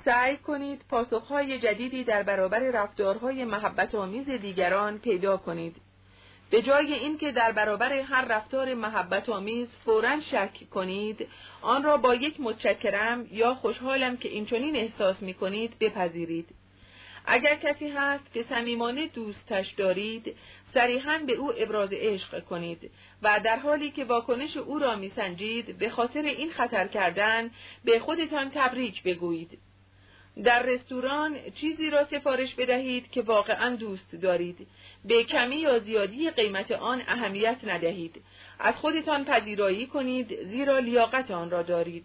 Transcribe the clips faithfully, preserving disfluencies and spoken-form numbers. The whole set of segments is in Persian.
سعی کنید پاسخهای جدیدی در برابر رفتارهای محبت آمیز دیگران پیدا کنید. به جای اینکه در برابر هر رفتار محبت آمیز فوراً شک کنید، آن را با یک متشکرم یا خوشحالم که اینچنین احساس می کنید بپذیرید. اگر کسی هست که صمیمانه دوستش دارید، صریحاً به او ابراز عشق کنید و در حالی که واکنش او را می سنجید به خاطر این خطر کردن به خودتان تبریک بگویید. در رستوران چیزی را سفارش بدهید که واقعاً دوست دارید. به کمی یا زیادی قیمت آن اهمیت ندهید. از خودتان پذیرایی کنید زیرا لیاقت آن را دارید.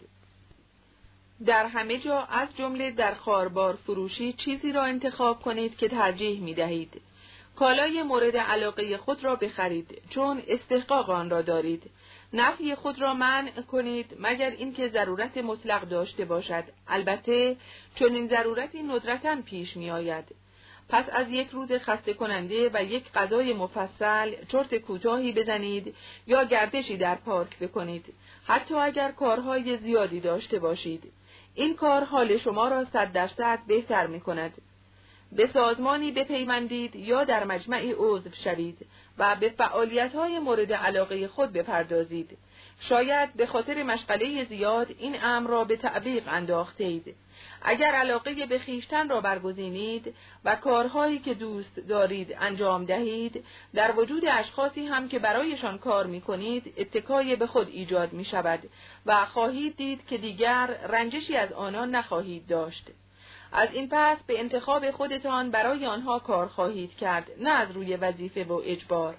در همه جا از جمله در خاربار فروشی چیزی را انتخاب کنید که ترجیح می دهید. کالای مورد علاقه خود را بخرید چون استحقاق آن را دارید. نفی خود را منع کنید مگر اینکه ضرورت مطلق داشته باشد. البته چون این ضرورتی ندرتاً پیش می آید. پس از یک روز خسته کننده و یک غذای مفصل چرت کوتاهی بزنید یا گردشی در پارک بکنید، حتی اگر کارهای زیادی داشته باشید. این کار حال شما را صد درصد بهتر می کند. به سازمانی بپیوندید یا در مجمعی عضو شوید و به فعالیت‌های مورد علاقه خود بپردازید. شاید به خاطر مشغله زیاد این امر را به تعویق انداختید. اگر علاقه به خویشتن را برگزینید و کارهایی که دوست دارید انجام دهید، در وجود اشخاصی هم که برایشان کار می‌کنید اتکای به خود ایجاد می‌شود و خواهید دید که دیگر رنجشی از آنان نخواهید داشت. از این پس به انتخاب خودتان برای آنها کار خواهید کرد، نه از روی وظیفه و اجبار.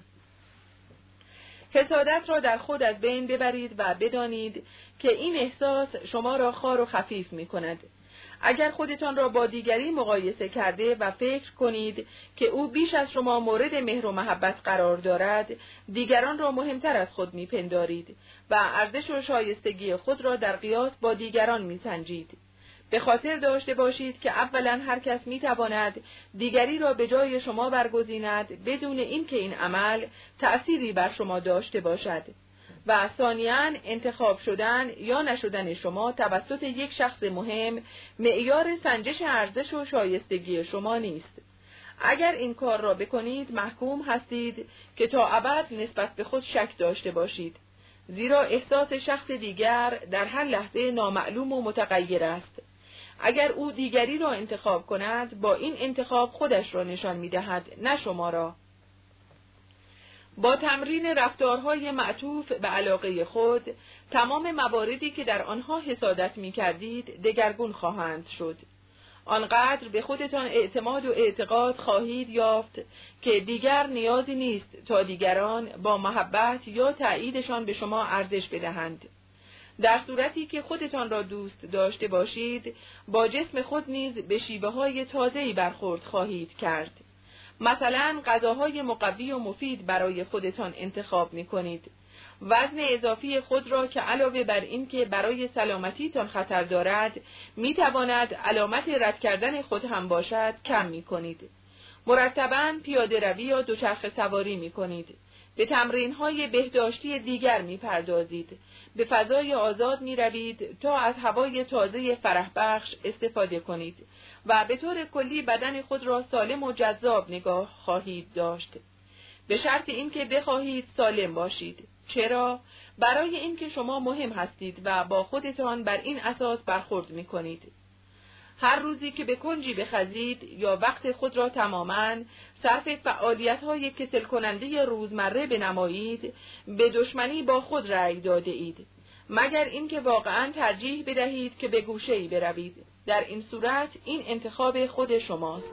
حسادت را در خود از بین ببرید و بدانید که این احساس شما را خوار و خفیف می کند. اگر خودتان را با دیگری مقایسه کرده و فکر کنید که او بیش از شما مورد مهر و محبت قرار دارد، دیگران را مهمتر از خود می پندارید و ارزش و شایستگی خود را در قیاس با دیگران می سنجید. به خاطر داشته باشید که اولا هر کس می تواند دیگری را به جای شما برگزیند بدون اینکه این عمل تأثیری بر شما داشته باشد و ثانیاً انتخاب شدن یا نشدن شما توسط یک شخص مهم معیار سنجش ارزش و شایستگی شما نیست. اگر این کار را بکنید محکوم هستید که تا ابد نسبت به خود شک داشته باشید، زیرا احساس شخص دیگر در هر لحظه نامعلوم و متغیر است. اگر او دیگری را انتخاب کند، با این انتخاب خودش را نشان می‌دهد، نه شما را. با تمرین رفتارهای معطوف به علاقه خود، تمام مواردی که در آنها حسادت می‌کردید دگرگون خواهند شد. آنقدر به خودتان اعتماد و اعتقاد خواهید یافت که دیگر نیازی نیست تا دیگران با محبت یا تأییدشان به شما ارزش بدهند. در صورتی که خودتان را دوست داشته باشید، با جسم خود نیز به شیوه‌های تازه‌ای برخورد خواهید کرد. مثلا غذاهای مقوی و مفید برای خودتان انتخاب می‌کنید. وزن اضافی خود را که علاوه بر این که برای سلامتیتان خطر دارد، می‌تواند علامت رد کردن خود هم باشد، کم می‌کنید. مرتباً پیاده روی یا دوچرخه سواری می‌کنید. به تمرین‌های بهداشتی دیگر می‌پردازید. به فضای آزاد می‌روید تا از هوای تازه فرح بخش استفاده کنید و به طور کلی بدن خود را سالم و جذاب نگاه خواهید داشت. به شرط اینکه بخواهید سالم باشید. چرا؟ برای اینکه شما مهم هستید و با خودتان بر این اساس برخورد می‌کنید. هر روزی که به کنجی بخزید یا وقت خود را تماماً صرف فعالیت‌های کسل کننده روزمره بنمایید، به دشمنی با خود رأی داده اید، مگر اینکه واقعاً ترجیح بدهید که به گوشه‌ای بروید. در این صورت این انتخاب خود شماست.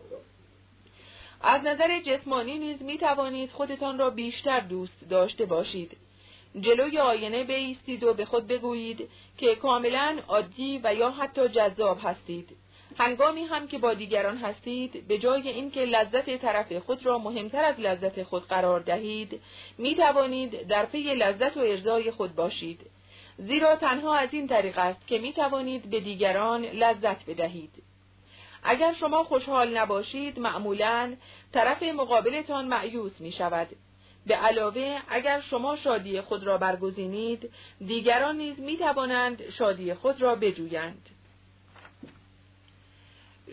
از نظر جسمانی نیز می توانید خودتان را بیشتر دوست داشته باشید. جلوی آینه بایستید و به خود بگویید که کاملا عادی و یا حتی جذاب هستید. هنگامی هم که با دیگران هستید، به جای اینکه لذت طرف خود را مهمتر از لذت خود قرار دهید، می توانید در پی لذت و ارضای خود باشید. زیرا تنها از این طریق است که می توانید به دیگران لذت بدهید. اگر شما خوشحال نباشید، معمولاً طرف مقابلتان مایوس می شود. به علاوه اگر شما شادی خود را برگزینید، دیگران نیز می توانند شادی خود را بجویند.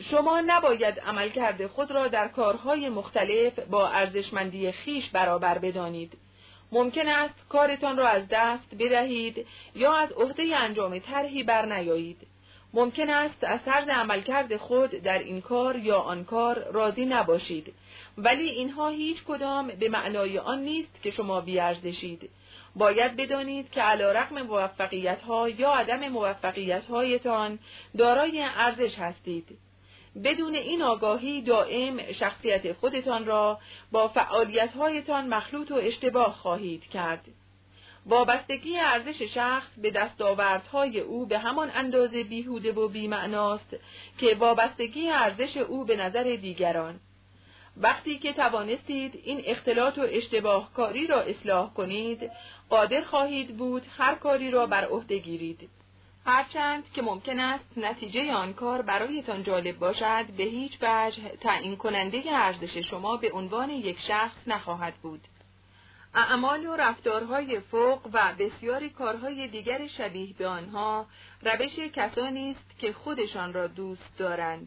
شما نباید عملکرد خود را در کارهای مختلف با ارزشمندی خیش برابر بدانید. ممکن است کارتان را از دست بدهید یا از عهده انجام طرحی برنیایید. ممکن است از طرز عملکرد خود در این کار یا آن کار راضی نباشید، ولی اینها هیچ کدام به معنای آن نیست که شما بی‌ارزشید. باید بدانید که علیرغم موفقیت‌ها یا عدم موفقیت‌هایتان دارای ارزش هستید. بدون این آگاهی دائم شخصیت خودتان را با فعالیت‌هایتان مخلوط و اشتباه خواهید کرد. وابستگی ارزش شخص به دستاوردهای او به همان اندازه بیهوده و بی‌معناست که وابستگی ارزش او به نظر دیگران. وقتی که توانستید این اختلاط و اشتباه کاری را اصلاح کنید، قادر خواهید بود هر کاری را بر عهده گیرید. هرچند که ممکن است نتیجه آن کار برایتان جالب باشد، به هیچ وجه تعیین کننده ارزش شما به عنوان یک شخص نخواهد بود. اعمال و رفتارهای فوق و بسیاری کارهای دیگر شبیه به آنها روش کسانی است که خودشان را دوست دارند.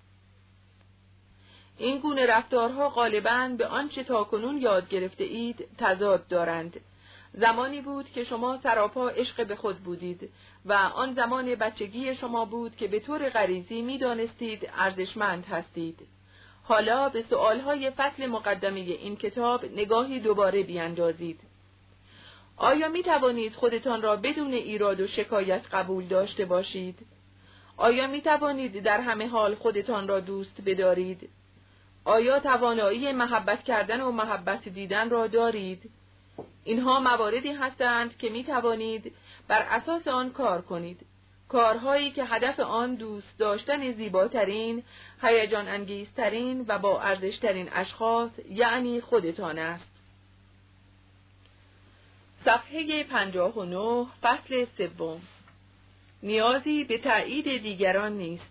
این گونه رفتارها غالباً به آنچه تاکنون یاد گرفته اید تضاد دارند. زمانی بود که شما سراپا عشق به خود بودید و آن زمان بچگی شما بود که به طور غریزی می دانستید ارزشمند هستید. حالا به سؤالهای فصل مقدمه این کتاب نگاهی دوباره بیاندازید. آیا می توانید خودتان را بدون ایراد و شکایت قبول داشته باشید؟ آیا می توانید در همه حال خودتان را دوست بدارید؟ آیا توانایی محبت کردن و محبت دیدن را دارید؟ اینها مواردی هستند که می توانید بر اساس آن کار کنید. کارهایی که هدف آن دوست داشتن زیباترین، هیجان انگیزترین و با ارزشترین اشخاص یعنی خودتان است. صفحه پنجاه و نه، فصل سوم. نیازی به تایید دیگران نیست.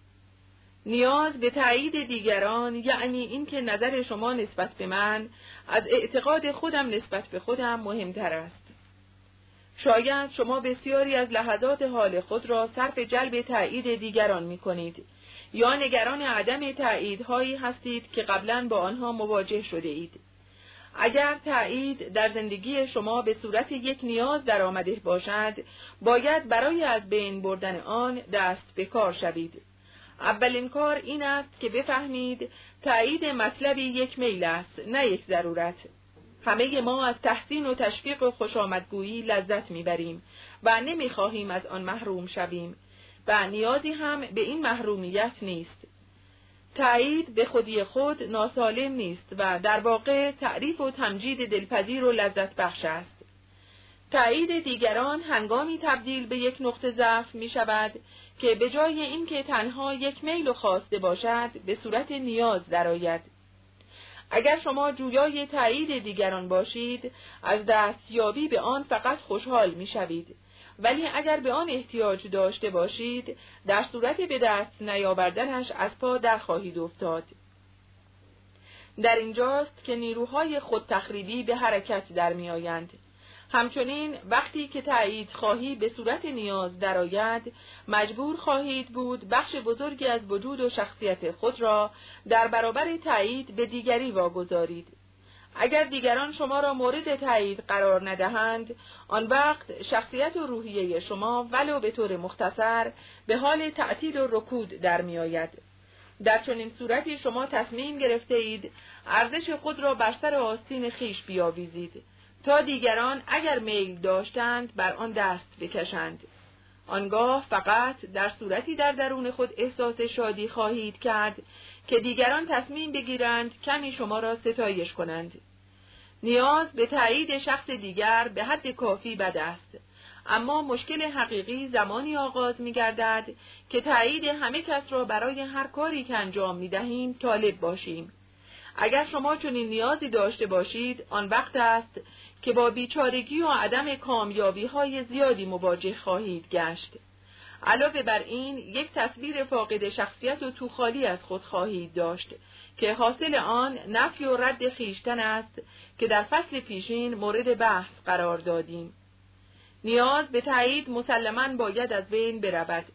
نیاز به تایید دیگران یعنی اینکه نظر شما نسبت به من از اعتقاد خودم نسبت به خودم مهمتر است. شاید شما بسیاری از لحظات حال خود را صرف جلب تایید دیگران می کنید یا نگران عدم تاییدهایی هستید که قبلاً با آنها مواجه شده اید. اگر تایید در زندگی شما به صورت یک نیاز در آمده باشد، باید برای از بین بردن آن دست به کار شوید. اولین کار این است که بفهمید تایید مطلبی یک میل است، نه یک ضرورت. همه ما از تحسین و تشویق و خوشامدگویی لذت میبریم و نمیخواهیم از آن محروم شویم و نیازی هم به این محرومیت نیست. تایید به خودی خود ناسالم نیست و در واقع تعریف و تمجید دلپذیر و لذت بخش است. تایید دیگران هنگامی تبدیل به یک نقطه ضعف می شود که به جای اینکه تنها یک میل و خواسته باشد به صورت نیاز درآید. اگر شما جویای تایید دیگران باشید، از دستیابی به آن فقط خوشحال می شوید. ولی اگر به آن احتیاج داشته باشید، در صورت به دست نیاوردنش از پا در خواهید افتاد. در اینجاست که نیروهای خود تخریبی به حرکت در می آیند. همچنین وقتی که تایید خواهی به صورت نیاز درآید، مجبور خواهید بود بخش بزرگی از وجود و شخصیت خود را در برابر تایید به دیگری واگذارید. اگر دیگران شما را مورد تایید قرار ندهند، آن وقت شخصیت و روحیه شما ولو به طور مختصر به حال تعطیل و رکود در می آید. در چنین صورتی شما تصمیم گرفته اید ارزش خود را بر سر آستین خیش بیاویزید تا دیگران اگر میل داشتند بر آن دست بکشند. آنگاه فقط در صورتی در درون خود احساس شادی خواهید کرد که دیگران تصمیم بگیرند کمی شما را ستایش کنند. نیاز به تایید شخص دیگر به حد کافی بد است، اما مشکل حقیقی زمانی آغاز می گردد که تایید همه کس را برای هر کاری که انجام می دهیم طالب باشیم. اگر شما چنین نیازی داشته باشید، آن وقت است که با بیچارگی و عدم کامیابی های زیادی مواجه خواهید گشت. علاوه بر این، یک تصویر فاقد شخصیت و توخالی از خود خواهید داشت که حاصل آن نفی و رد خویشتن است که در فصل پیشین مورد بحث قرار دادیم. نیاز به تایید مسلماً باید از بین برود.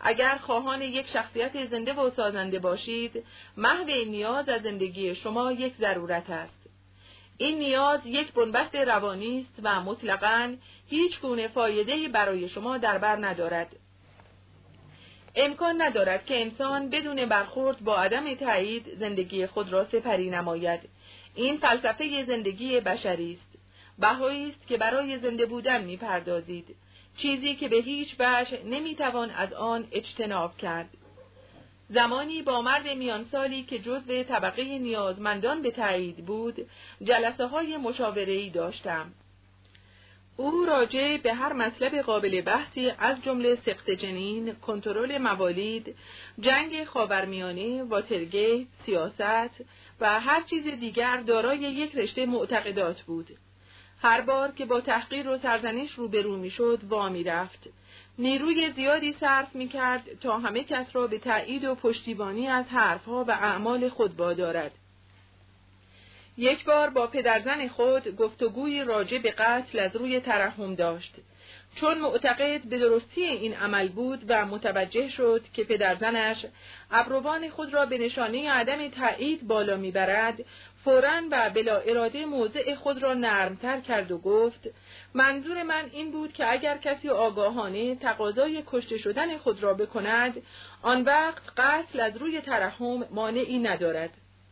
اگر خواهان یک شخصیت زنده و سازنده باشید، محو این نیاز از زندگی شما یک ضرورت است. این نیاز یک بنبست روانی است و مطلقاً هیچ گونه فایده‌ای برای شما در بر ندارد. امکان ندارد که انسان بدون برخورد با عدم تایید زندگی خود را سپری نماید. این فلسفه زندگی بشری است. بهایی است که برای زنده بودن می‌پردازید، چیزی که به هیچ وجه نمی‌توان از آن اجتناب کرد. زمانی با مرد میان سالی که جزو طبقه نیازمندان به تایید بود، جلسه های مشاوره‌ای داشتم. او راجع به هر مطلب قابل بحثی از جمله سقط جنین، کنترل موالید، جنگ خاورمیانه، واترگیت، سیاست و هر چیز دیگر دارای یک رشته معتقدات بود. هر بار که با تحقیر و سرزنش روبرو می‌شد، وامی رفت. نیروی زیادی صرف می‌کرد تا همه کس را به تأیید و پشتیبانی از حرفها و اعمال خود وادارد. یک بار با پدرزن خود گفتگوی راجع به قتل از روی ترحم داشت. چون معتقد به درستی این عمل بود و متوجه شد که پدرزنش ابروان خود را به نشانه عدم تأیید بالا می‌برد، فوراً و بلا اراده موضع خود را نرمتر کرد و گفت: منظور من این بود که اگر کسی آگاهانه تقاضای کشته شدن خود را بکند، آن وقت قتل از روی ترحم مانعی ندارد.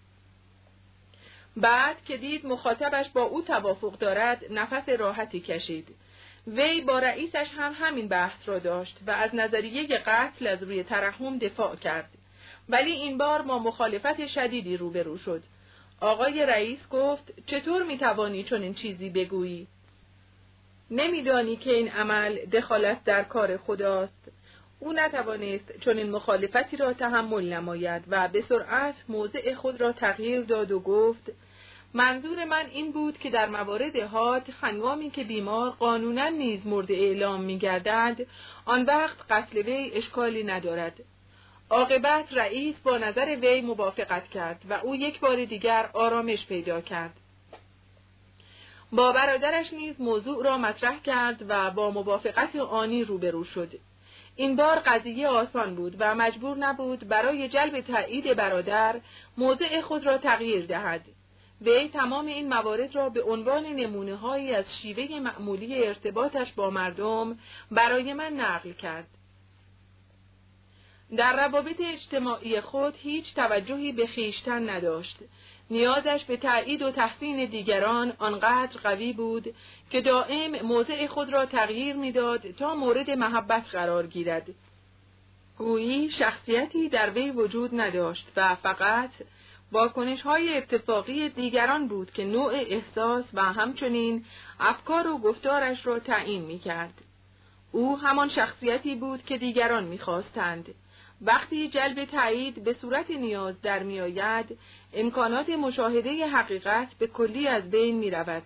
بعد که دید مخاطبش با او توافق دارد، نفس راحتی کشید. وی با رئیسش هم همین بحث را داشت و از نظریه قتل از روی ترحم دفاع کرد، ولی این بار با مخالفت شدیدی روبرو شد. آقای رئیس گفت: چطور میتوانی چنین چیزی بگویی؟ نمیدانی که این عمل دخالت در کار خداست؟ او نتوانست چنین مخالفتی را تحمل نماید و به سرعت موضع خود را تغییر داد و گفت: منظور من این بود که در موارد حاد، هنگامی که بیمار قانونا نیز مورد اعلام می‌گردد، آن وقت قتل وی اشکالی ندارد. عاقبت رئیس با نظر وی موافقت کرد و او یک بار دیگر آرامش پیدا کرد. با برادرش نیز موضوع را مطرح کرد و با موافقت آنی روبرو شد. این بار قضیه آسان بود و مجبور نبود برای جلب تأیید برادر موضع خود را تغییر دهد. وی تمام این موارد را به عنوان نمونه‌هایی از شیوه معمولی ارتباطش با مردم برای من نقل کرد. در روابط اجتماعی خود هیچ توجهی به خویشتن نداشت. نیازش به تأیید و تحسین دیگران آنقدر قوی بود که دائم موضع خود را تغییر می‌داد تا مورد محبت قرار گیرد. گویی شخصیتی در وی وجود نداشت و فقط واکنش‌های اتفاقی دیگران بود که نوع احساس و همچنین افکار و گفتارش را تعیین می‌کرد. او همان شخصیتی بود که دیگران می‌خواستند. وقتی جلب تایید به صورت نیاز در می آید، امکانات مشاهده حقیقت به کلی از بین می رود.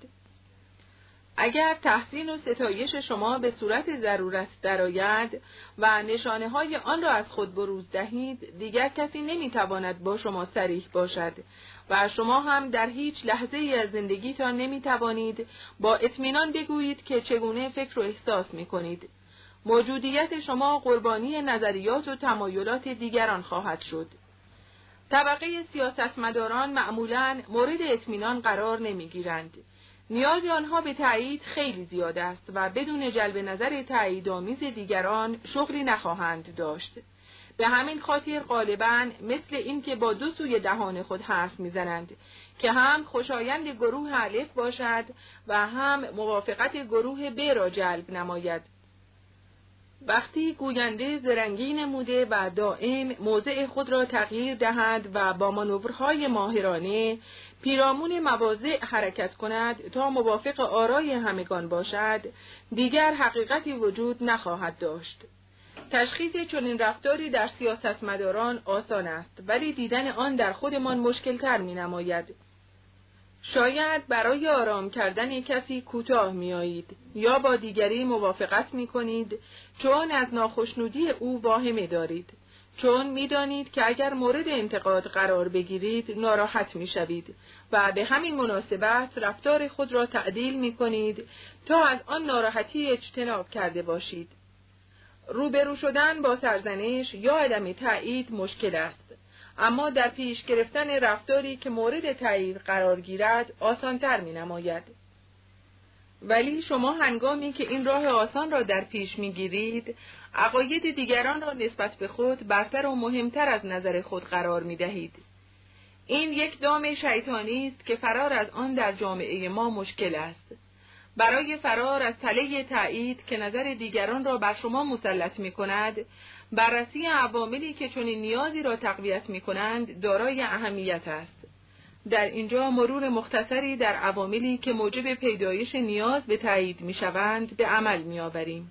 اگر تحسین و ستایش شما به صورت ضرورت درآید و نشانه های آن را از خود بروز دهید، دیگر کسی نمی تواند با شما صریح باشد و شما هم در هیچ لحظه ای از زندگیتان نمی توانید با اطمینان بگویید که چگونه فکر و احساس می کنید. موجودیت شما قربانی نظریات و تمایلات دیگران خواهد شد. طبقه سیاستمداران معمولاً مورد اطمینان قرار نمی‌گیرند. نیاز آنها به تأیید خیلی زیاد است و بدون جلب نظر تأییدآمیز دیگران شغلی نخواهند داشت. به همین خاطر غالباً مثل این که با دو سوی دهان خود حرف می‌زنند که هم خوشایند گروه الف باشد و هم موافقت گروه ب را جلب نماید. وقتی گوینده زرنگی نموده و دائم موضع خود را تغییر دهد و با مانورهای ماهرانه پیرامون مواضع حرکت کند تا موافق آرای همگان باشد، دیگر حقیقتی وجود نخواهد داشت. تشخیص چنین رفتاری در سیاستمداران آسان است، ولی دیدن آن در خودمان مشکل‌تر می‌نماید. شاید برای آرام کردن کسی کوتاه می‌آیید یا با دیگری موافقت می‌کنید چون از ناخشنودی او واهمه دارید، چون می‌دانید که اگر مورد انتقاد قرار بگیرید ناراحت می‌شوید و به همین مناسبت رفتار خود را تعدیل می‌کنید تا از آن ناراحتی اجتناب کرده باشید. روبرو شدن با سرزنش یا عدم تایید مشکل است، اما در پیش گرفتن رفتاری که مورد تایید قرار گیرد آسانتر می نماید. ولی شما هنگامی که این راه آسان را در پیش می گیرید، عقاید دیگران را نسبت به خود برتر و مهمتر از نظر خود قرار می دهید. این یک دام شیطانی است که فرار از آن در جامعه ما مشکل است. برای فرار از تله تایید که نظر دیگران را بر شما مسلط می کند، بررسی عواملی که چنین نیازی را تقویت می کنند دارای اهمیت است. در اینجا مرور مختصری در عواملی که موجب پیدایش نیاز به تایید می شوند به عمل می آوریم.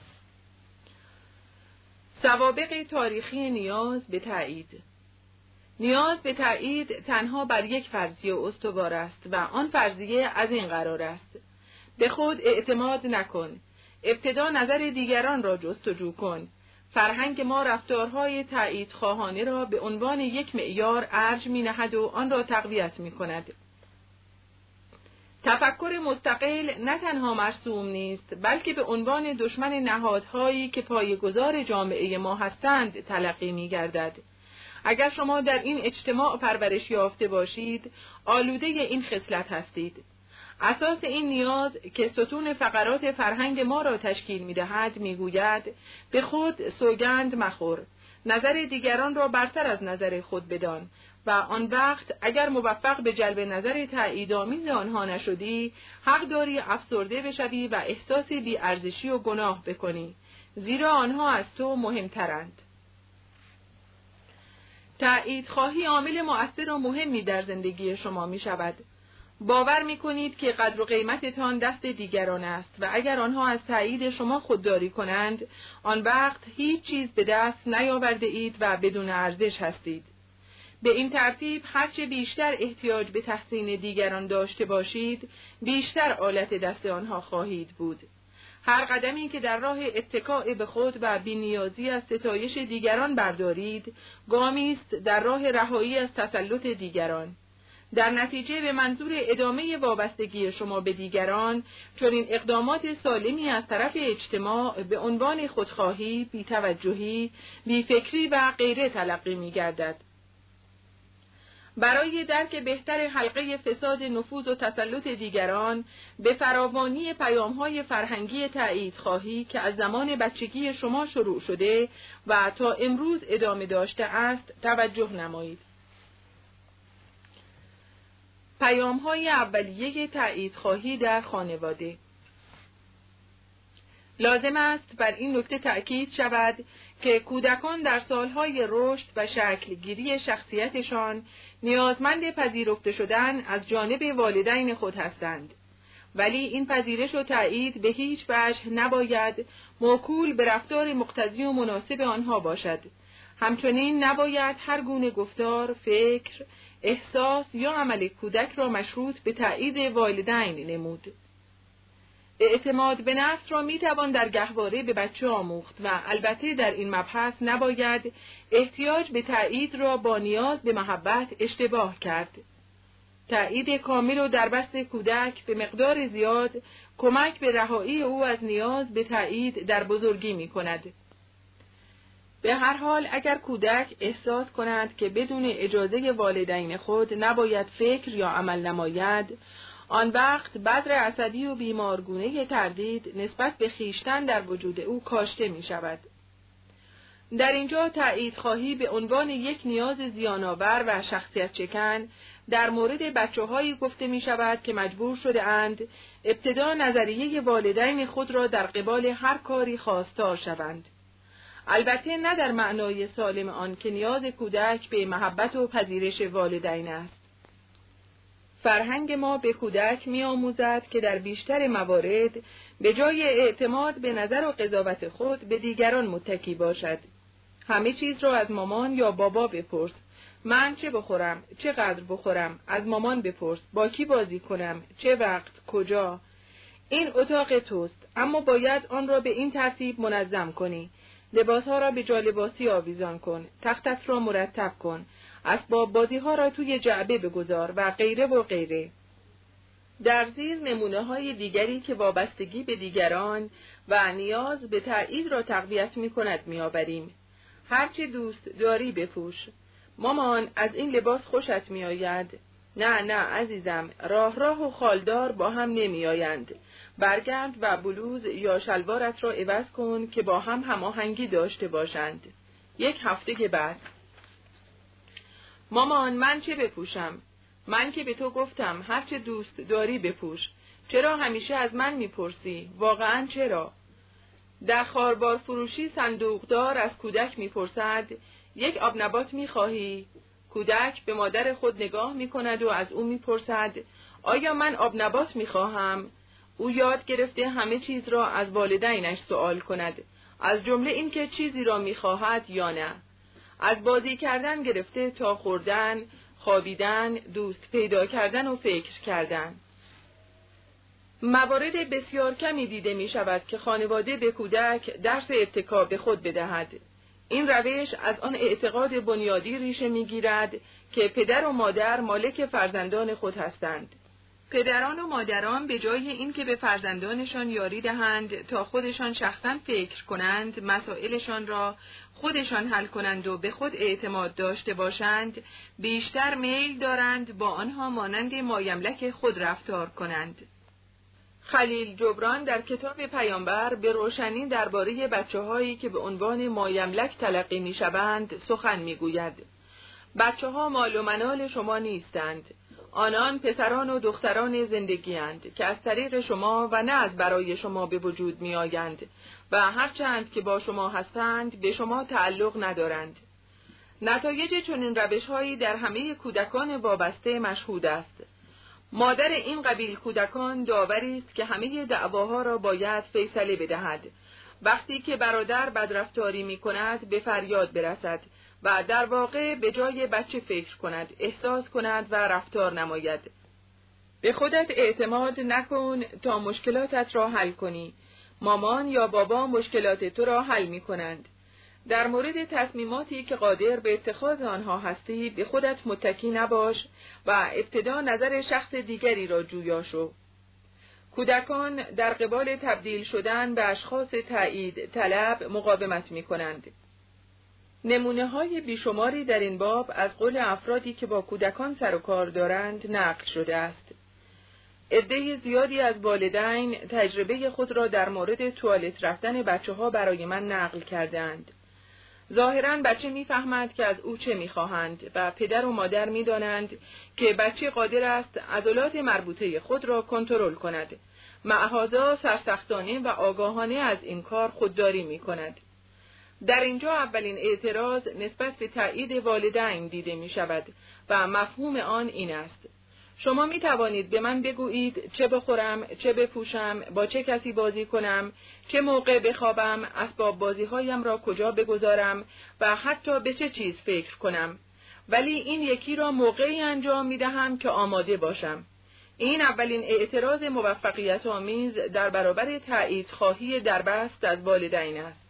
سوابق تاریخی نیاز به تایید. نیاز به تایید تنها بر یک فرضیه استوار است و آن فرضیه از این قرار است: به خود اعتماد نکن، ابتدا نظر دیگران را جستجو کن. فرهنگ ما رفتارهای تایید خواهانه را به عنوان یک معیار ارج می نهد و آن را تقویت می کند. تفکر مستقل نه تنها مرسوم نیست، بلکه به عنوان دشمن نهادهایی که پایه‌گذار جامعه ما هستند تلقی می گردد. اگر شما در این اجتماع پرورش یافته باشید، آلوده این خصلت هستید. اساس این نیاز که ستون فقرات فرهنگ ما را تشکیل می‌دهد می‌گوید: به خود سوگند مخور، نظر دیگران را برتر از نظر خود بدان و آن وقت اگر موفق به جلب نظر تاییدآمیز آنها نشدی، حق داری افسرده بشوی و احساس بی‌ارزشی و گناه بکنی، زیرا آنها از تو مهمترند. تایید خواهی عامل مؤثر و مهمی در زندگی شما می شود. باور می کنید که قدر و قیمتتان دست دیگران است و اگر آنها از تایید شما خودداری کنند، آن وقت هیچ چیز به دست نیاورده اید و بدون ارزش هستید. به این ترتیب هرچه بیشتر احتیاج به تحسین دیگران داشته باشید، بیشتر آلت دست آنها خواهید بود. هر قدمی که در راه اتکاء به خود و بی‌نیازی از ستایش دیگران بردارید، گامی است در راه رهایی از تسلط دیگران. در نتیجه به منظور ادامه وابستگی شما به دیگران، چون این اقدامات سالمی از طرف اجتماع به عنوان خودخواهی، بی‌توجهی، بی‌فکری و غیره تلقی می‌گردد. برای درک بهتر حلقه فساد نفوذ و تسلط دیگران، به فراوانی پیام‌های فرهنگی تایید خواهی که از زمان بچگی شما شروع شده و تا امروز ادامه داشته است، توجه نمایید. پیام‌های اولیه تایید خواهی در خانواده. لازم است بر این نکته تأکید شود که کودکان در سالهای رشد و شکلگیری شخصیتشان نیازمند پذیرفته شدن از جانب والدین خود هستند، ولی این پذیرش و تأیید به هیچ وجه نباید موکول به رفتار مقتضی و مناسب آنها باشد. همچنین نباید هر گونه گفتار، فکر، احساس یا عمل کودک را مشروط به تأیید والدین نمود. اعتماد به نفس را می توان در گهواره به بچه آموخت و البته در این مبحث نباید احتیاج به تأیید را با نیاز به محبت اشتباه کرد. تأیید کامل و دربست کودک به مقدار زیاد کمک به رهایی او از نیاز به تأیید در بزرگی می کند. به هر حال اگر کودک احساس کند که بدون اجازه والدین خود نباید فکر یا عمل نماید، آن وقت بذر عصبی و بیمارگونه تردید نسبت به خویشتن در وجود او کاشته می شود. در اینجا تأیید خواهی به عنوان یک نیاز زیان‌آور و شخصیت شکن در مورد بچه‌هایی گفته می شود که مجبور شده اند ابتدا نظریه والدین خود را در قبال هر کاری خواستار شوند. البته نه در معنای سالم آن که نیاز کودک به محبت و پذیرش والدین است. فرهنگ ما به کودک می آموزد که در بیشتر موارد به جای اعتماد به نظر و قضاوت خود به دیگران متکی باشد. همه چیز را از مامان یا بابا بپرس. من چه بخورم، چقدر بخورم، از مامان بپرس، با کی بازی کنم، چه وقت، کجا. این اتاق توست، اما باید آن را به این ترتیب منظم کنی. لباسها را به جالباسی آویزان کن، تختت را مرتب کن، اسباب بازی ها را توی جعبه بگذار و غیره و غیره. در زیر نمونه های دیگری که وابستگی به دیگران و نیاز به تأیید را تقویت می کند می آوریم. هرچی دوست داری بپوش. مامان از این لباس خوشت می آید؟ نه نه عزیزم، راه راه و خالدار با هم نمی آیند. برگرد و بلوز یا شلوارت را عوض کن که با هم هماهنگی داشته باشند. یک هفته بعد: مامان من چه بپوشم؟ من که به تو گفتم هر چه دوست داری بپوش. چرا همیشه از من میپرسی؟ واقعا چرا؟ در خاربار فروشی صندوقدار از کودک میپرسد یک آب نبات میخواهی؟ کودک به مادر خود نگاه میکند و از او میپرسد آیا من آب نبات میخواهم؟ او یاد گرفته همه چیز را از والدینش سوال کند، از جمله این که چیزی را میخواهد یا نه. از بازی کردن گرفته تا خوردن، خوابیدن، دوست پیدا کردن و فکر کردن. موارد بسیار کمی دیده می شود که خانواده به کودک درس اتکا به خود بدهد. این روش از آن اعتقاد بنیادی ریشه می گیرد که پدر و مادر مالک فرزندان خود هستند. پدران و مادران به جای اینکه به فرزندانشان یاری دهند تا خودشان شخصا فکر کنند، مسائلشان را خودشان حل کنند و به خود اعتماد داشته باشند، بیشتر میل دارند با آنها مانند مایملک خود رفتار کنند. خلیل جبران در کتاب پیامبر به روشنی درباره بچه‌هایی که به عنوان مایملک تلقی می‌شوند سخن می‌گوید. بچه‌ها مال و منال شما نیستند. آنان پسران و دختران زندگی‌اند که از طریق شما و نه از برای شما به وجود می‌آیند و هرچند که با شما هستند به شما تعلق ندارند. نتایج چنین روش‌هایی در همه کودکان وابسته مشهود است. مادر این قبیل کودکان داوری است که همه دعواها را باید فیصله بدهد. وقتی که برادر بدرفتاری می‌کند به فریاد برسد و در واقع به جای بچه فکر کند، احساس کند و رفتار نماید. به خودت اعتماد نکن تا مشکلاتت را حل کنی. مامان یا بابا مشکلات تو را حل می کنند. در مورد تصمیماتی که قادر به اتخاذ آنها هستی به خودت متکی نباش و ابتدا نظر شخص دیگری را جویا شو. کودکان در قبال تبدیل شدن به اشخاص تایید طلب مقاومت می کنند. نمونه های بیشماری در این باب از قول افرادی که با کودکان سر و کار دارند نقل شده است. عده زیادی از والدین تجربه خود را در مورد توالت رفتن بچه ها برای من نقل کردند. ظاهراً بچه می‌فهمد که از او چه می‌خواهند و پدر و مادر می‌دانند که بچه قادر است عضلات مربوطه خود را کنترل کند. معهازا سرسختانه و آگاهانه از این کار خودداری می‌کند. در اینجا اولین اعتراض نسبت به تایید والدین دیده می شود و مفهوم آن این است: شما می توانید به من بگویید چه بخورم، چه بپوشم، با چه کسی بازی کنم، چه موقع بخوابم، اسباب بازی هایم را کجا بگذارم و حتی به چه چیز فکر کنم، ولی این یکی را موقعی انجام می دهم که آماده باشم. این اولین اعتراض موفقیت آمیز در برابر تایید خواهی دربست از والدین است.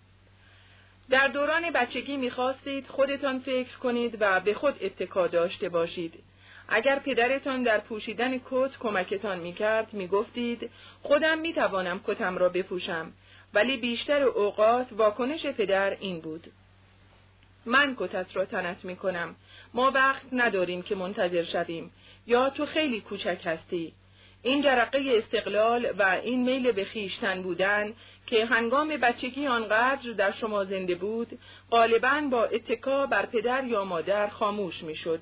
در دوران بچگی می‌خواستید خودتان فکر کنید و به خود اتکا داشته باشید. اگر پدرتان در پوشیدن کت کمکتان می‌کرد، می‌گفتید خودم می‌توانم کتم را بپوشم، ولی بیشتر اوقات واکنش پدر این بود: من کتت را تنت می‌کنم، ما وقت نداریم که منتظر شویم، یا تو خیلی کوچک هستی. این جرقه استقلال و این میل به خویشتن بودن که هنگام بچگی آنقدر در شما زنده بود، غالباً با اتکا بر پدر یا مادر خاموش می‌شد.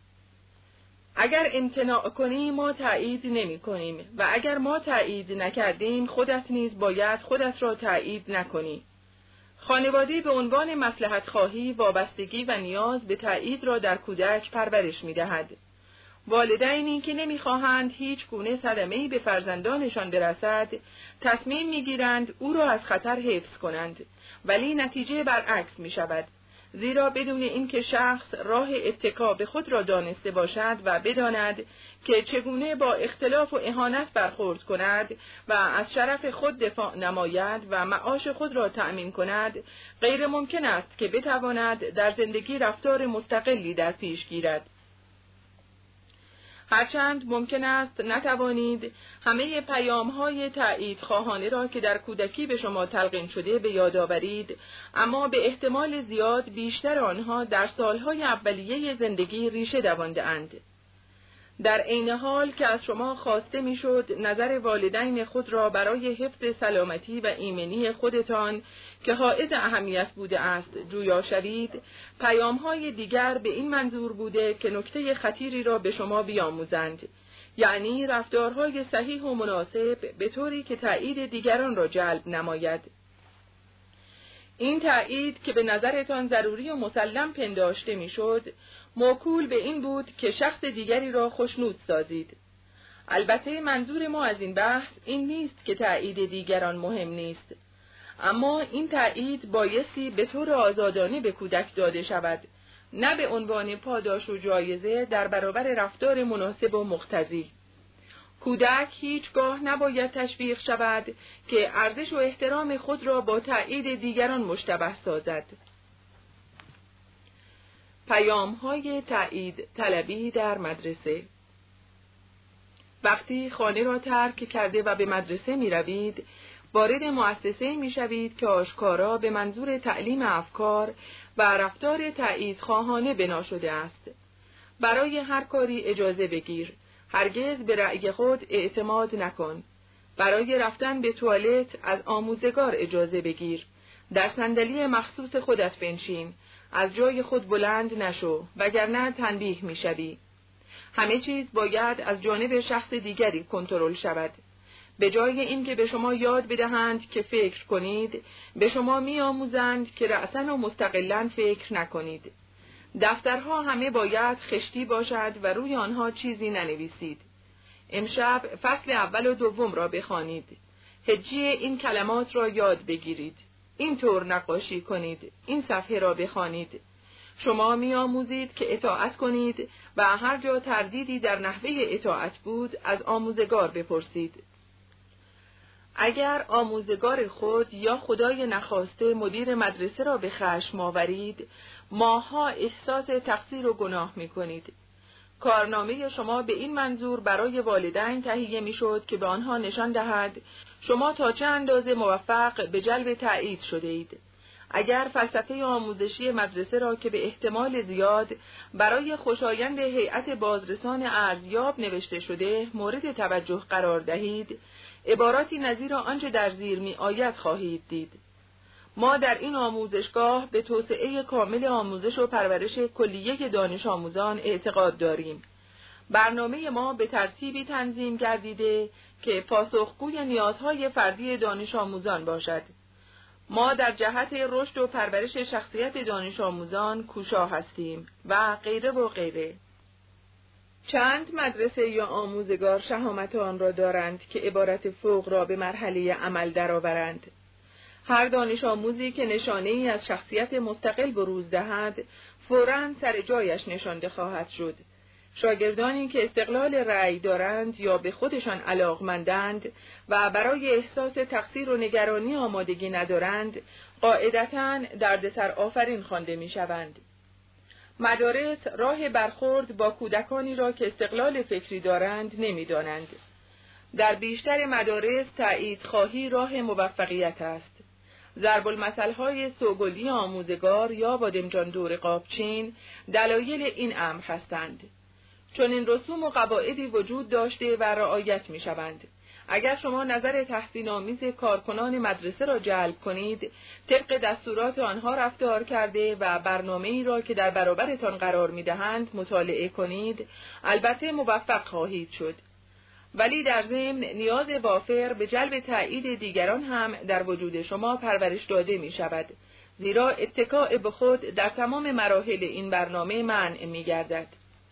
اگر امتناع کنی ما تایید نمی کنیم و اگر ما تایید نکردیم خودت نیز باید خودت را تایید نکنی. خانواده به عنوان مصلحت خواهی، وابستگی و نیاز به تایید را در کودک پرورش می‌دهد. والدینی که نمی‌خواهند هیچ گونه صدمه‌ای به فرزندانشان برسد، تصمیم می‌گیرند او را از خطر حفظ کنند، ولی نتیجه برعکس می‌شود، زیرا بدون اینکه شخص راه اتکا به خود را دانسته باشد و بداند که چگونه با اختلاف و اهانت برخورد کند و از شرف خود دفاع نماید و معاش خود را تأمین کند، غیر ممکن است که بتواند در زندگی رفتار مستقلی در پیش گیرد. هرچند ممکن است نتوانید همه پیام‌های تأیید خواهانه را که در کودکی به شما تلقین شده به یاد آورید، اما به احتمال زیاد بیشتر آنها در سالهای اولیه زندگی ریشه دوانده‌اند. در عین حال که از شما خواسته میشد نظر والدین خود را برای حفظ سلامتی و ایمنی خودتان که حائز اهمیت بوده است جویا شوید، پیام‌های دیگر به این منظور بوده که نکته خطیری را به شما بیاموزند، یعنی رفتارهای صحیح و مناسب به طوری که تأیید دیگران را جلب نماید. این تأیید که به نظرتان ضروری و مسلم پنداشته میشد، موکول به این بود که شخص دیگری را خوشنود سازید. البته منظور ما از این بحث این نیست که تأیید دیگران مهم نیست، اما این تأیید بایستی به طور آزادانه به کودک داده شود، نه به عنوان پاداش و جایزه در برابر رفتار مناسب و مقتضی. کودک هیچگاه نباید تشویق شود که ارزش و احترام خود را با تأیید دیگران مشتبه سازد. پیام‌های تأیید طلبی در مدرسه. وقتی خانه را ترک کرده و به مدرسه می روید، وارد مؤسسه می شوید که آشکارا به منظور تعلیم افکار و رفتار تأیید خواهانه بنا شده است. برای هر کاری اجازه بگیر، هرگز به رأی خود اعتماد نکن. برای رفتن به توالت از آموزگار اجازه بگیر. در صندلی مخصوص خودت بنشین. از جای خود بلند نشو، وگرنه تنبیه میشوی. همه چیز باید از جانب شخص دیگری کنترل شود. به جای اینکه به شما یاد بدهند که فکر کنید، به شما میآموزند که رأساً و مستقلاً فکر نکنید. دفترها همه باید خشتی باشد و روی آنها چیزی ننویسید. امشب فصل اول و دوم را بخوانید. هجی این کلمات را یاد بگیرید. این طور نقاشی کنید. این صفحه را بخوانید. شما می‌آموزید که اطاعت کنید و هر جا تردیدی در نحوه اطاعت بود از آموزگار بپرسید. اگر آموزگار خود یا خدای نخواسته مدیر مدرسه را به خشم آورید، ماها احساس تقصیر و گناه می‌کنید. کارنامه شما به این منظور برای والدین تهیه می‌شد که به آنها نشان دهد شما تا چه اندازه موفق به جلب تأیید شده اید. اگر فلسفه آموزشی مدرسه را که به احتمال زیاد برای خوشایند هیئت بازرسان ارزیاب نوشته شده مورد توجه قرار دهید، عباراتی نظیر آنچه در زیر می آید خواهید دید. ما در این آموزشگاه به توسعه کامل آموزش و پرورش کلیه دانش آموزان اعتقاد داریم. برنامه ما به ترتیبی تنظیم گردیده که پاسخگوی نیازهای فردی دانش آموزان باشد. ما در جهت رشد و پرورش شخصیت دانش آموزان کوشا هستیم و غیره و غیره. چند مدرسه یا آموزگار شهامت آن را دارند که عبارت فوق را به مرحله عمل درآورند. هر دانش آموزی که نشانه ای از شخصیت مستقل بروز دهد، فوراً سر جایش نشانده خواهد شد. شاگردانی که استقلال رأی دارند یا به خودشان علاقمندند و برای احساس تقصیر و نگرانی آمادگی ندارند، قاعدتاً دردسر آفرین خوانده می‌شوند. مدارس راه برخورد با کودکانی را که استقلال فکری دارند نمی‌دانند. در بیشتر مدارس تأیید خواهی راه موفقیت است. ضرب المثل‌های سوگلی آموزگار یا بادمجان دور قابچین دلایل این امر هستند. چون این رسوم و قواعدی وجود داشته و رعایت می‌شوند. اگر شما نظر تحسین‌آمیز کارکنان مدرسه را جلب کنید، طبق دستورات آنها رفتار کرده و برنامه‌ای را که در برابرتان قرار می‌دهند مطالعه کنید، البته موفق خواهید شد. ولی در ضمن نیاز وافر به جلب تأیید دیگران هم در وجود شما پرورش داده می‌شود، زیرا اتکاء به خود در تمام مراحل این برنامه منع می‌گردد.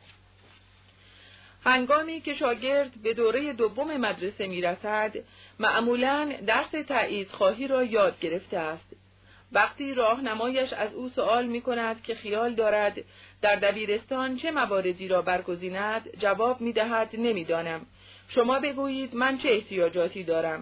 هنگامی که شاگرد به دوره دوم مدرسه میرسد، معمولاً درس تأیید خواهی را یاد گرفته است. وقتی راهنمایش از او سؤال می کند که خیال دارد در دبیرستان چه مواردی را برگزیند، جواب می دهد نمیدانم. شما بگویید من چه احتیاجاتی دارم.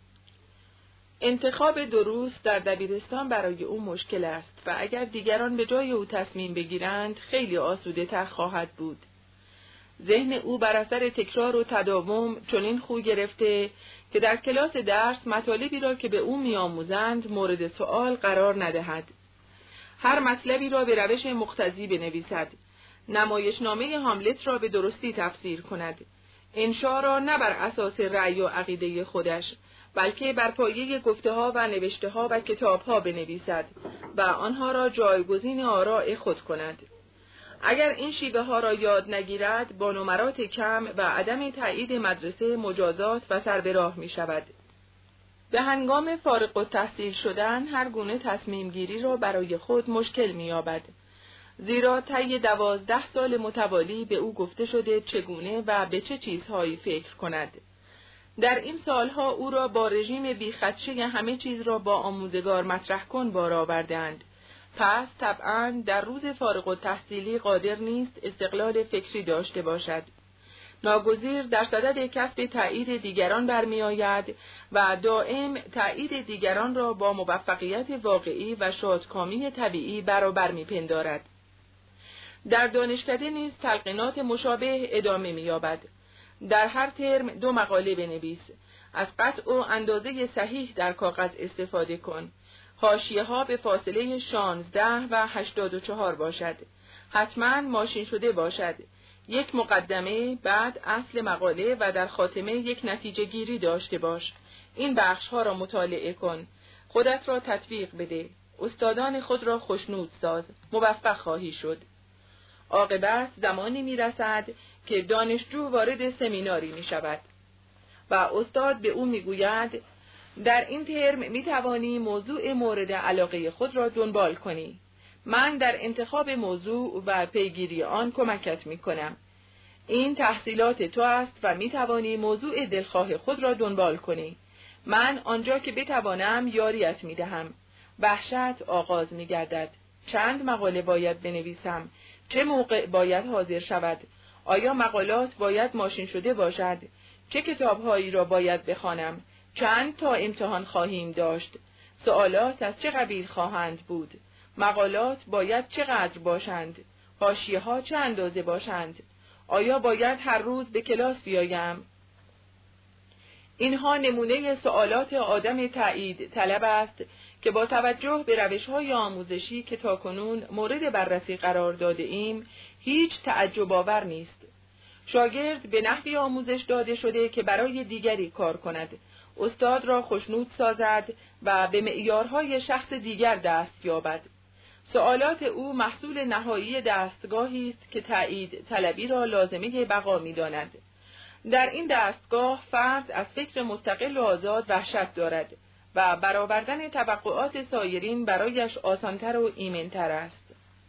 انتخاب دروس در دبیرستان برای او مشکل است و اگر دیگران به جای او تصمیم بگیرند خیلی آسوده تر خواهد بود. ذهن او بر اثر تکرار و تداوم چنین خو گرفته که در کلاس درس مطالبی را که به او می‌آموزند مورد سؤال قرار ندهد. هر مطلبی را به روش مقتضی بنویسد. نمایشنامه هاملت را به درستی تفسیر کند. انشا را نه بر اساس رأی و عقیده خودش، بلکه بر پایه گفته‌ها و نوشته‌ها و کتاب‌ها بنویسد و آنها را جایگزین آراء خود کند. اگر این شیوه ها را یاد نگیرد، با نمرات کم و عدم تایید مدرسه مجازات و سر به راه می شود. به هنگام فارغ التحصیل شدن هر گونه تصمیم گیری را برای خود مشکل می یابد. زیرا طی دوازده سال متوالی به او گفته شده چگونه و به چه چیزهایی فکر کند. در این سالها او را با رژیم بیخدشه همه چیز را با آموزگار مطرح کن بار آوردند. پس طبعاً در روز فارغ التحصیلی قادر نیست استقلال فکری داشته باشد. ناگزیر در صدد کسب تأیید دیگران برمی آید و دائم تأیید دیگران را با موفقیت واقعی و شادکامی طبیعی برابر می پندارد. در دانشکده نیز تلقینات مشابه ادامه می یابد. در هر ترم دو مقاله بنویس. از قطع و اندازه صحیح در کاغذ استفاده کن. حاشیه ها به فاصله شانزده و هشتاد و چهار باشد. حتما ماشین شده باشد. یک مقدمه، بعد اصل مقاله و در خاتمه یک نتیجه گیری داشته باش. این بخش ها را مطالعه کن. خودت را تطبیق بده. استادان خود را خوشنود ساز. موفق خواهی شد. عاقبت زمانی می رسد که دانشجو وارد سمیناری می شود و استاد به او می گوید در این ترم می توانی موضوع مورد علاقه خود را دنبال کنی. من در انتخاب موضوع و پیگیری آن کمکت می کنم. این تحصیلات تو است و می توانی موضوع دلخواه خود را دنبال کنی. من آنجا که بتوانم یاریت می دهم. وحشت آغاز می گردد. چند مقاله باید بنویسم؟ چه موقع باید حاضر شود؟ آیا مقالات باید ماشین شده باشد؟ چه کتابهایی را باید بخوانم؟ چند تا امتحان خواهیم داشت؟ سوالات از چه قبیل خواهند بود؟ مقالات باید چقدر باشند؟ حاشیه ها چه اندازه باشند؟ آیا باید هر روز به کلاس بیایم؟ اینها نمونه سوالات آدم تایید طلب است که با توجه به روش‌های آموزشی که تاکنون مورد بررسی قرار داده ایم هیچ تعجب آور نیست. شاگرد به نحوی آموزش داده شده که برای دیگری کار کند، استاد را خوشنود سازد و به معیارهای شخص دیگر دست یابد. سوالات او محصول نهایی دستگاهی است که تایید طلبی را لازمه بقا می‌داند. در این دستگاه فرد از فکر مستقل و آزاد وحشت دارد و برآوردن توقعات سایرین برایش آسانتر و ایمن‌تر است.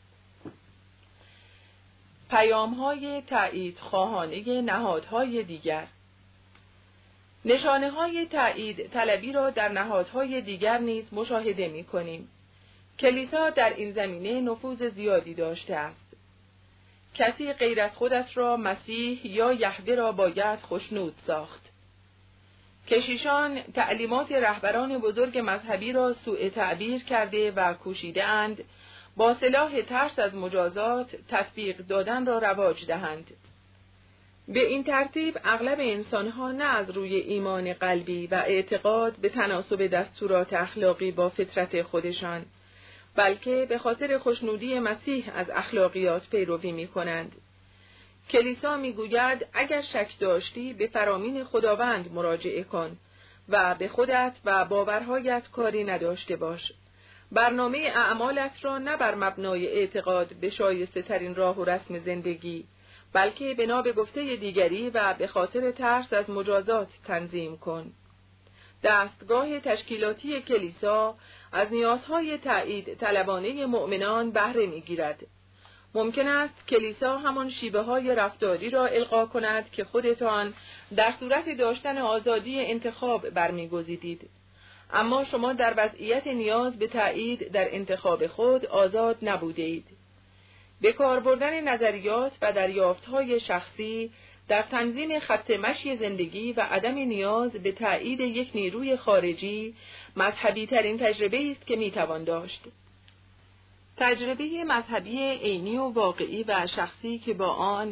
پیام‌های تایید خواهانه نهادهای دیگر. نشانه‌های تایید طلبی را در نهادهای دیگر نیز مشاهده می‌کنیم. کلیسا در این زمینه نفوذ زیادی داشته است. کسی غیر از خودش را مسیح یا یهوه را باید خوشنود ساخت. کشیشان تعلیمات رهبران بزرگ مذهبی را سوء تعبیر کرده و کوشیده اند با سلاح ترس از مجازات تطبیق دادن را رواج دهند. به این ترتیب اغلب انسانها نه از روی ایمان قلبی و اعتقاد به تناسب دستورات اخلاقی با فطرت خودشان، بلکه به خاطر خوشنودی مسیح از اخلاقیات پیروی می کنند. کلیسا می گوید اگر شک داشتی به فرامین خداوند مراجعه کن و به خودت و باورهایت کاری نداشته باش. برنامه اعمالت را نه بر مبنای اعتقاد به شایسته ترین راه و رسم زندگی، بلکه بنا به گفته دیگری و به خاطر ترس از مجازات تنظیم کن. دستگاه تشکیلاتی کلیسا از نیازهای تایید طلبانه مؤمنان بهره می‌گیرد. ممکن است کلیسا همان شیوه های رفتاری را القا کند که خودتان در صورت داشتن آزادی انتخاب برمی‌گزیدید. اما شما در وضعیت نیاز به تایید در انتخاب خود آزاد نبوده اید. به کار بردن نظریات و دریافت‌های شخصی در تنظیم خط مشی زندگی و عدم نیاز به تایید یک نیروی خارجی مذهبی ترین تجربه است که میتوان داشت. تجربه مذهبی عینی و واقعی و شخصی که با آن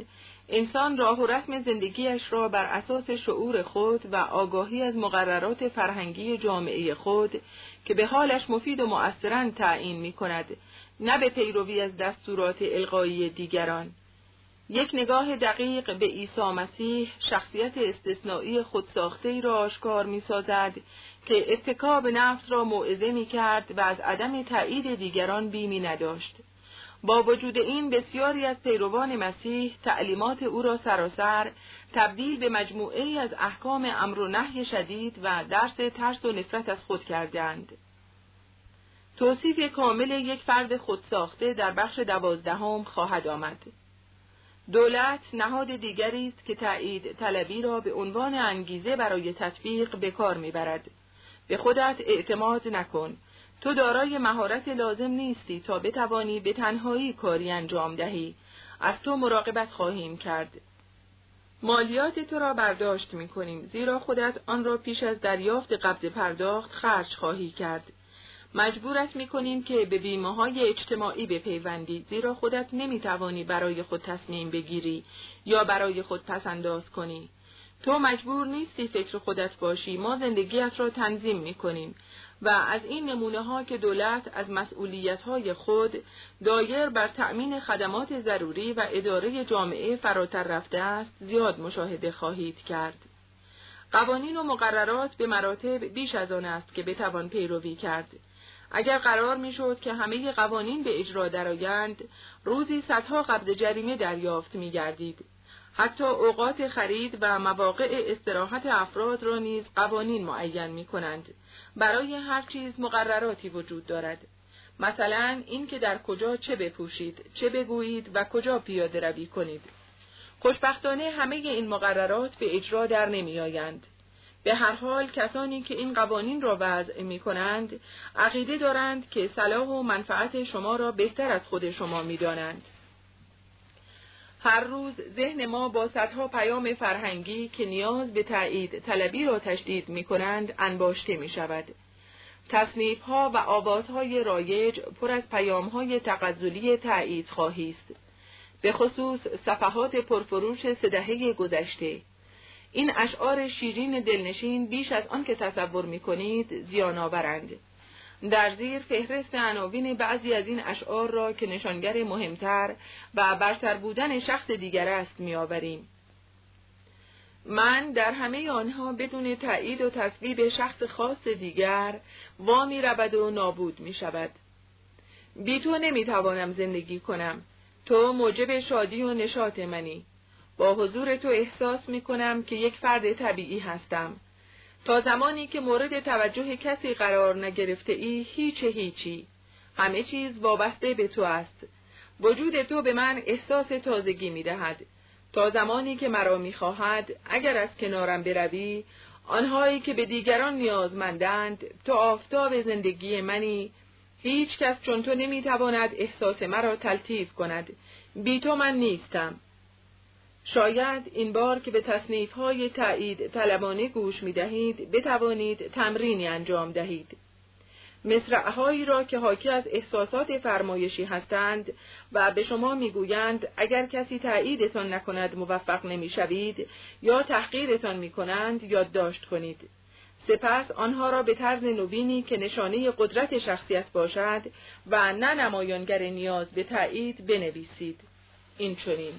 انسان راه و رسم زندگیش را بر اساس شعور خود و آگاهی از مقررات فرهنگی جامعه خود که به حالش مفید و مؤثراً تعیین می کند، نه به پیروی از دستورات القایی دیگران. یک نگاه دقیق به عیسی مسیح شخصیت استثنایی خودساخته‌ای را آشکار می‌سازد که اتکا به نفس را موعظه می‌کرد و از عدم تأیید دیگران بیمی نداشت. با وجود این بسیاری از پیروان مسیح تعلیمات او را سراسر تبدیل به مجموعه‌ای از احکام امر و نهی شدید و درس ترس و نفرت از خود کردند. توصیف کامل یک فرد خودساخته در بخش دوازدهم خواهد آمد. دولت نهاد دیگری است که تأیید طلبی را به عنوان انگیزه برای تطبیق به کار می‌برد. به خودت اعتماد نکن. تو دارای مهارت لازم نیستی تا بتوانی به تنهایی کاری انجام دهی. از تو مراقبت خواهیم کرد. مالیات تو را برداشت می‌کنیم، زیرا خودت آن را پیش از دریافت قبض پرداخت خرج خواهی کرد. مجبورت می‌کنیم که به بیمه‌های اجتماعی بپیوندی، زیرا خودت نمی‌توانی برای خود تصمیم بگیری یا برای خود پس‌انداز کنی. تو مجبور نیستی فکر خودت باشی، ما زندگیت را تنظیم می‌کنیم و از این نمونه‌ها که دولت از مسئولیت‌های خود دایر بر تأمین خدمات ضروری و اداره جامعه فراتر رفته است، زیاد مشاهده خواهید کرد. قوانین و مقررات به مراتب بیش از آن است که بتوان پیروی کرد. اگر قرار میشد که همه قوانین به اجرا درآیند، روزی صدها قبض جریمه دریافت می‌گردید. حتی اوقات خرید و مواقع استراحت افراد را نیز قوانین معین می‌کنند. برای هر چیز مقرراتی وجود دارد. مثلا این که در کجا چه بپوشید، چه بگویید و کجا پیاده روی کنید. خوشبختانه همه این مقررات به اجرا در نمی‌آیند. به هر حال کسانی که این قوانین را وضع می کنند عقیده دارند که صلاح و منفعت شما را بهتر از خود شما می دانند. هر روز ذهن ما با صدها پیام فرهنگی که نیاز به تأیید طلبی را تشدید می کنند انباشته می شود. تصنیف ها و آوازهای رایج پر از پیام های تغزلی تأیید خواهی است. به خصوص صفحات پرفروش سه دهه گذشته. این اشعار شیرین دلنشین بیش از آن که تصور می‌کنید زیان آورند. در زیر فهرست عناوین بعضی از این اشعار را که نشانگر مهمتر و برتر بودن شخص دیگر است می‌آوریم. من در همه آنها بدون تأیید و تصویب شخص خاص دیگر وامی رود و نابود می‌شود. بی تو نمی‌توانم زندگی کنم. تو موجب شادی و نشاط منی. با حضور تو احساس می کنم که یک فرد طبیعی هستم. تا زمانی که مورد توجه کسی قرار نگرفته ای هیچ هیچی. همه چیز وابسته به تو است. وجود تو به من احساس تازگی می دهد. تا زمانی که مرا می خواهد، اگر از کنارم بروی، آنهایی که به دیگران نیازمندند، تو آفتاب زندگی منی. هیچ کس چون تو نمی تواند احساس مرا تلطیف کند. بی تو من نیستم. شاید این بار که به تصنیف‌های تأیید طلبانه گوش می‌دهید بتوانید تمرینی انجام دهید. مصرع‌هایی را که حاکی از احساسات فرمایشی هستند و به شما می‌گویند اگر کسی تأییدتان نکند موفق نمی‌شوید یا تحقیرتان می‌کنند یادداشت کنید. سپس آنها را به طرز نوینی که نشانه قدرت شخصیت باشد و نه نمایانگر نیاز به تأیید بنویسید. این چنین: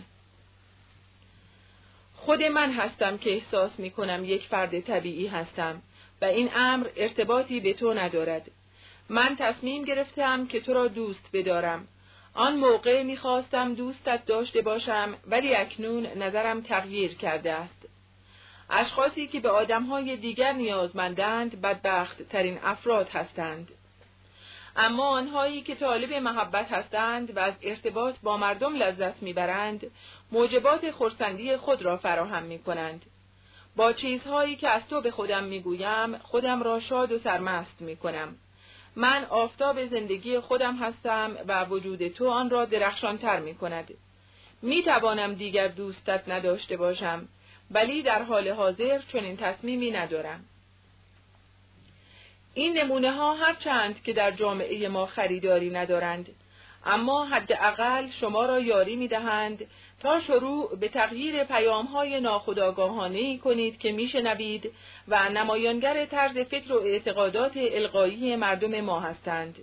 خود من هستم که احساس می کنم یک فرد طبیعی هستم و این امر ارتباطی به تو ندارد. من تصمیم گرفتم که تو را دوست بدارم. آن موقع می خواستم دوستت داشته باشم ولی اکنون نظرم تغییر کرده است. اشخاصی که به آدمهای دیگر نیازمندند بدبخت ترین افراد هستند. اما آنهایی که طالب محبت هستند و از ارتباط با مردم لذت میبرند، موجبات خرسندی خود را فراهم میکنند. با چیزهایی که از تو به خودم میگویم، خودم را شاد و سرمست میکنم. من آفتاب زندگی خودم هستم و وجود تو آن را درخشانتر میکند. میتوانم دیگر دوستت نداشته باشم، ولی در حال حاضر چنین تصمیمی ندارم. این نمونه ها هرچند که در جامعه ما خریداری ندارند، اما حداقل شما را یاری می‌دهند تا شروع به تغییر پیام‌های ناخودآگاهانه‌ای کنید که می‌شنوید و نمایانگر طرز فکر و اعتقادات القایی مردم ما هستند.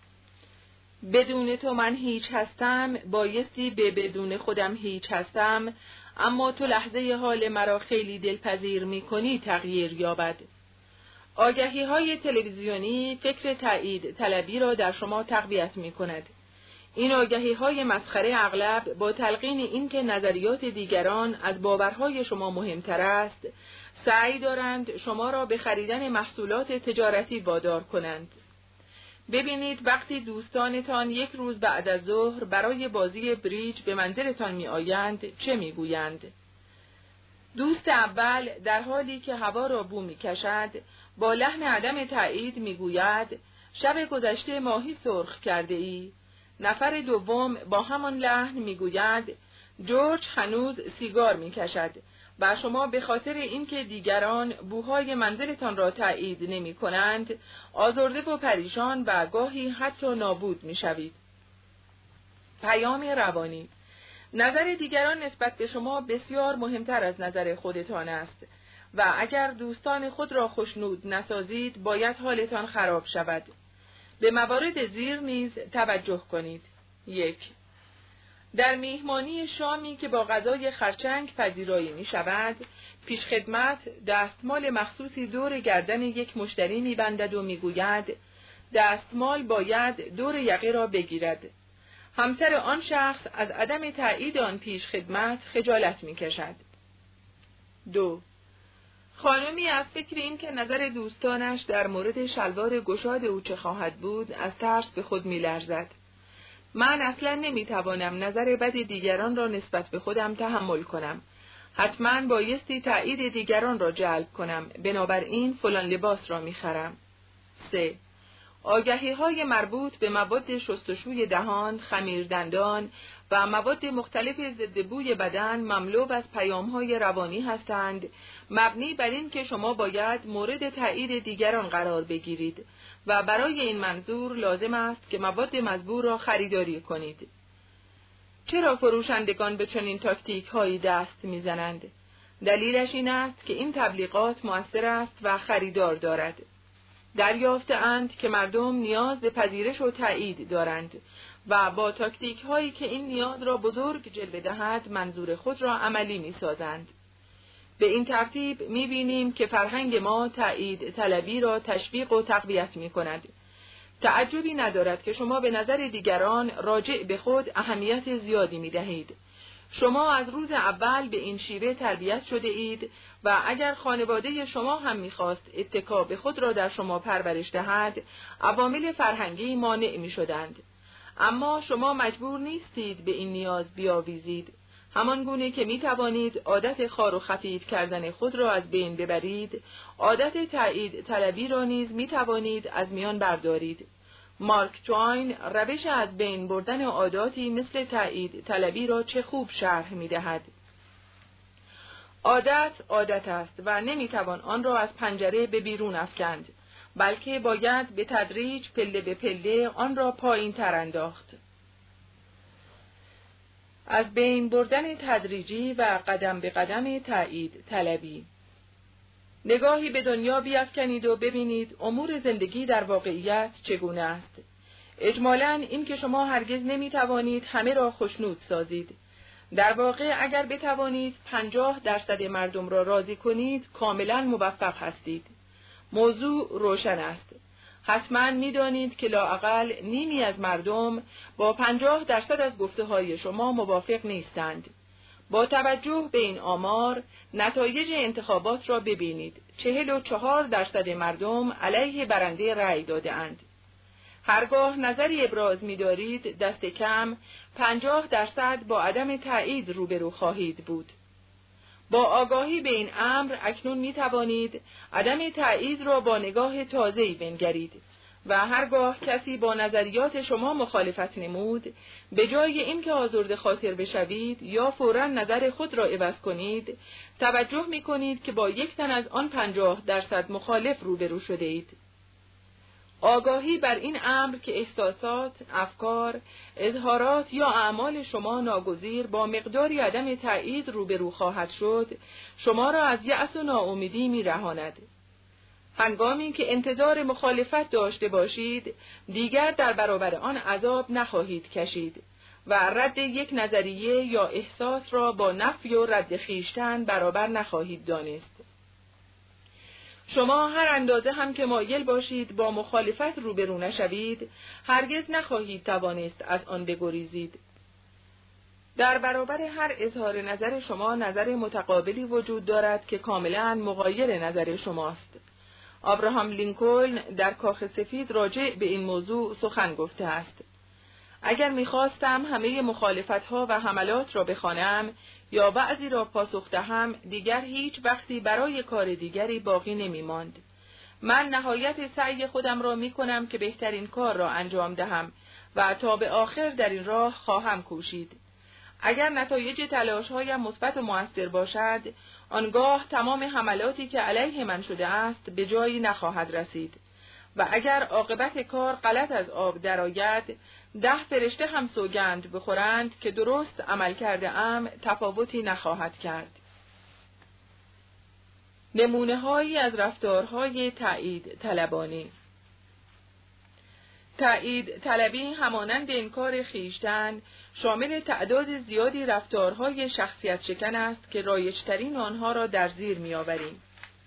بدون تو من هیچ هستم، بایستی به بدون خودم هیچ هستم، اما تو لحظه حال مرا خیلی دلپذیر می‌کنی تغییر یابد. آگهی‌های تلویزیونی فکر تایید طلبی را در شما تقویت می‌کند. این آگهی‌های مسخره اغلب با تلقین این که نظریات دیگران از باورهای شما مهمتر است، سعی دارند شما را به خریدن محصولات تجارتی وادار کنند. ببینید وقتی دوستانتان یک روز بعد از ظهر برای بازی بریج به منزلتان می آیند چه می گویند؟ دوست اول در حالی که هوا را بو می کشد با لحن عدم تایید می گوید شب گذشته ماهی سرخ کرده ای؟ نفر دوم با همان لحن می گوید جورج هنوز سیگار می کشد و شما به خاطر اینکه دیگران بوهای منزلتان را تایید نمی کنند آزرده و پریشان و گاهی حتی نابود می شوید. پیام روانی: نظر دیگران نسبت به شما بسیار مهمتر از نظر خودتان است و اگر دوستان خود را خوشنود نسازید باید حالتان خراب شود. به موارد زیر نیز توجه کنید. یک، در میهمانی شامی که با غذای خرچنگ پذیرایی می شود، پیشخدمت دستمال مخصوصی دور گردن یک مشتری می بندد و می گوید دستمال باید دور یقه را بگیرد. همسر آن شخص از عدم تایید آن پیشخدمت خجالت می کشد. دو، خانمی از فکر این که نظر دوستانش در مورد شلوار گشاد او چه خواهد بود از ترس به خود می لرزد. من اصلا نمی توانم نظر بد دیگران را نسبت به خودم تحمل کنم. حتما بایستی تایید دیگران را جلب کنم، بنابراین فلان لباس را می خرم. سه، آگهی های مربوط به مواد شستشوی دهان، خمیردندان و مواد مختلف ضد بوی بدن مملو از پیام‌های روانی هستند، مبنی بر این که شما باید مورد تایید دیگران قرار بگیرید و برای این منظور لازم است که مواد مزبور را خریداری کنید. چرا فروشندگان به چنین تاکتیک هایی دست میزنند؟ دلیلش این است که این تبلیغات مؤثر است و خریدار دارد. دریافته‌اند که مردم نیاز به پذیرش و تایید دارند و با تاکتیک هایی که این نیاز را بزرگ جلوه دهد منظور خود را عملی می سازند. به این ترتیب می بینیم که فرهنگ ما تایید طلبی را تشویق و تقویت می کند. تعجبی ندارد که شما به نظر دیگران راجع به خود اهمیت زیادی می دهید. شما از روز اول به این شیوه تربیت شده اید و اگر خانواده شما هم می‌خواست اتکا به خود را در شما پرورش دهد، عوامل فرهنگی مانع می‌شدند. اما شما مجبور نیستید به این نیاز بیاویزید. همان گونه که می‌توانید عادت خار و خفیف کردن خود را از بین ببرید، عادت تایید طلبی را نیز می‌توانید از میان بردارید. مارک توین روش از بین بردن عاداتی مثل تایید طلبی را چه خوب شرح می‌دهد. عادت عادت است و نمی‌توان آن را از پنجره به بیرون افکند، بلکه باید به تدریج پله به پله آن را پایین تر انداخت. از بین بردن تدریجی و قدم به قدم تایید طلبی. نگاهی به دنیا بیفکنید و ببینید امور زندگی در واقعیت چگونه است. اجمالاً این که شما هرگز نمی‌توانید همه را خوشنود سازید. در واقع اگر بتوانید پنجاه درصد مردم را راضی کنید کاملاً موفق هستید. موضوع روشن است. حتماً می‌دانید که لااقل نیمی از مردم با پنجاه درصد از گفته‌های شما موافق نیستند. با توجه به این آمار نتایج انتخابات را ببینید. چهل و چهار درصد مردم علیه برنده رأی داده اند. هرگاه نظری ابراز می دارید دست کم پنجاه درصد با عدم تایید روبرو خواهید بود. با آگاهی به این امر اکنون می توانید عدم تایید را با نگاه تازه‌ای بنگرید و هرگاه کسی با نظریات شما مخالفت نمود، به جای اینکه آزرده خاطر بشوید یا فوراً نظر خود را عوض کنید، توجه می کنید که با یک تن از آن پنجاه درصد مخالف روبرو شده اید. آگاهی بر این امر که احساسات، افکار، اظهارات یا اعمال شما ناگزیر با مقداری عدم تأیید روبرو خواهد شد، شما را از یأس و ناامیدی می‌رهاند. هنگامی که انتظار مخالفت داشته باشید، دیگر در برابر آن عذاب نخواهید کشید و رد یک نظریه یا احساس را با نفی و رد خویشتن برابر نخواهید دانست. شما هر اندازه هم که مایل باشید با مخالفت روبرو نشوید، هرگز نخواهید توانست از آن بگریزید. در برابر هر اظهار نظر شما نظر متقابلی وجود دارد که کاملا مغایر نظر شماست. ابراهام لینکلن در کاخ سفید راجع به این موضوع سخن گفته است: اگر می‌خواستم همه مخالفت‌ها و حملات را بخوانم یا بعضی را پاسخ دهم، دیگر هیچ وقتی برای کار دیگری باقی نمی‌ماند. من نهایت سعی خودم را می‌کنم که بهترین کار را انجام دهم و تا به آخر در این راه خواهم کوشید. اگر نتایج تلاش‌هایم مثبت و مؤثر باشد، آنگاه تمام حملاتی که علیه من شده است به جایی نخواهد رسید و اگر عاقبت کار غلط از آب درآید، ده فرشته هم سوگند بخورند که درست عمل کرده ام تفاوتی نخواهد کرد. نمونه‌هایی از رفتارهای تأیید طلبانه. تأیید طلبی همانند انکار خویشتن شامل تعداد زیادی رفتارهای شخصیت شکن است که رایج‌ترین آنها را در زیر می‌آوریم.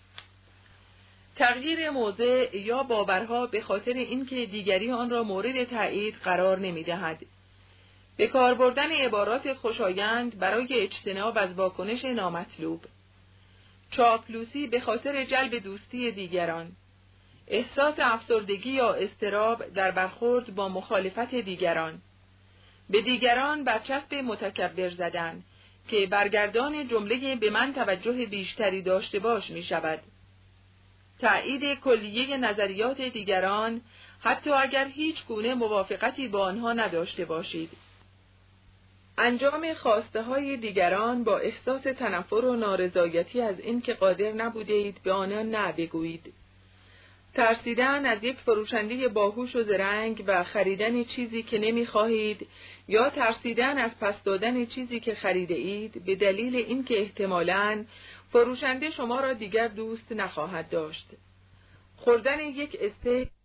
تغییر موضع یا باورها به خاطر اینکه دیگری آن را مورد تأیید قرار نمی‌دهد. به کار بردن عبارات خوشایند برای اجتناب از واکنش نامطلوب. چاپلوسی به خاطر جلب دوستی دیگران. احساس افسردگی یا اضطراب در برخورد با مخالفت دیگران. به دیگران برچسب متکبر زدن که برگردان جمله به من توجه بیشتری داشته باش می شود. تأیید کلیه نظریات دیگران حتی اگر هیچ گونه موافقتی با آنها نداشته باشید. انجام خواسته های دیگران با احساس تنفر و نارضایتی از این که قادر نبودید به آنان نه بگویید. ترسیدن از یک فروشنده باهوش و زرنگ و خریدن چیزی که نمی‌خواهید یا ترسیدن از پس دادن چیزی که خریده اید به دلیل اینکه احتمالاً فروشنده شما را دیگر دوست نخواهد داشت. خوردن یک استیک